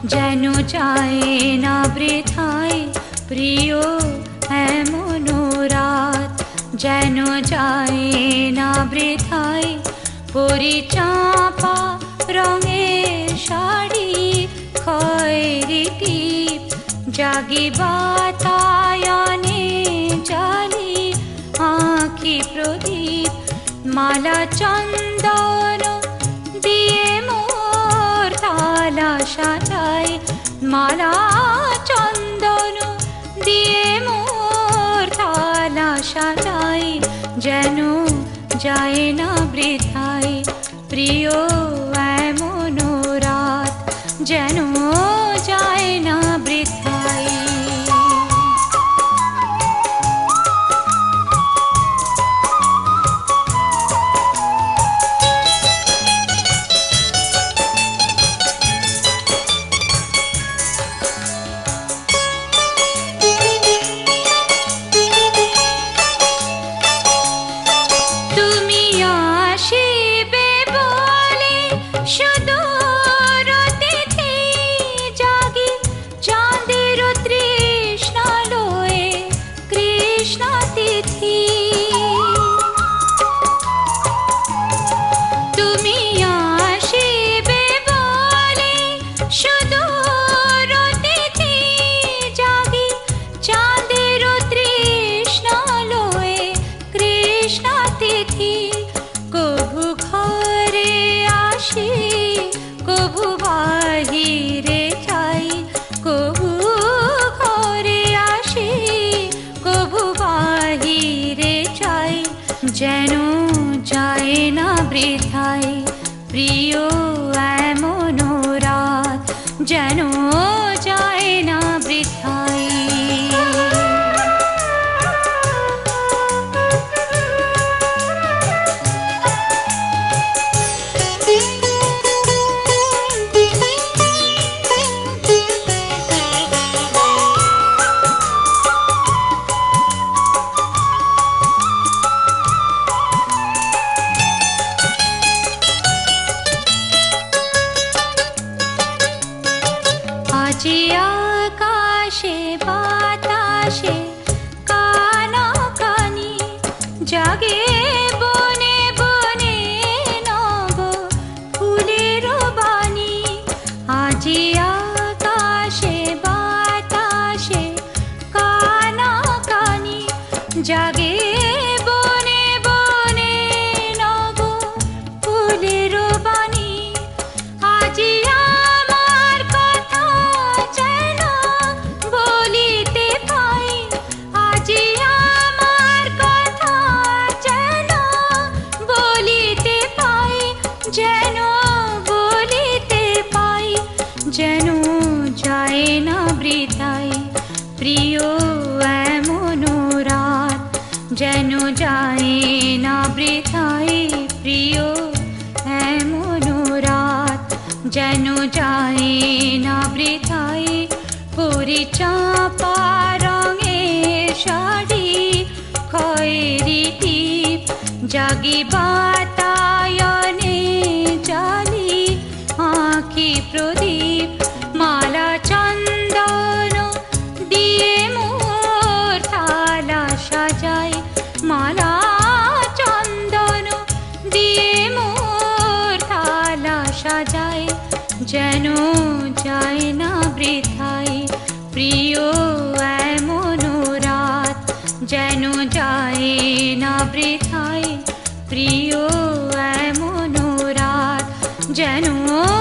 যেন যায় না বৃথায় প্রিয় এমন রাত, যেন যায় না বৃথায় পরিচাপা রঙের শাড়ি খয়েরি টিপ জাগি বাতায়নে জালি আঁখি প্রদীপ মালা চন্দন দিয়ে মোর থালা সাজাই, মালা চন্দন দিয়ে মোর থালা সাজাই, যেন যায় না বৃথায় প্রিয় এমন রাত, যেন যায় না বৃথায়। যেন যায় না বৃথায় প্রিয় এমন রাত, যেন যায় না বৃথায়। আজি আকাশে বাতাসে কানাকানি জাগে বনে বনে নব ফুলের বাণী, আজি আকাশে বাতাসে কানাকানি জাগে বনে বনে নব ফুলের বাণী, আজি যেন যায় না বৃথায় প্রিয় এমন রাত, যেন যায় না বৃথায় প্রিয় এমন রাত, যেন যায় না বৃথায় পরিচাপা রঙের শাড়ি খয়েরি টিপ জাগি বাতায়নে জালি আঁখি প্রদীপ মালা চন্দন দিয়ে মোর থালা সাজাই, মালা চন্দন দিয়ে মোর থালা সাজাই, যেন যায় না বৃথায় প্রিয় এমন রাত, যেন যায় না বৃথায় প্রিয় এমন রাত, যেন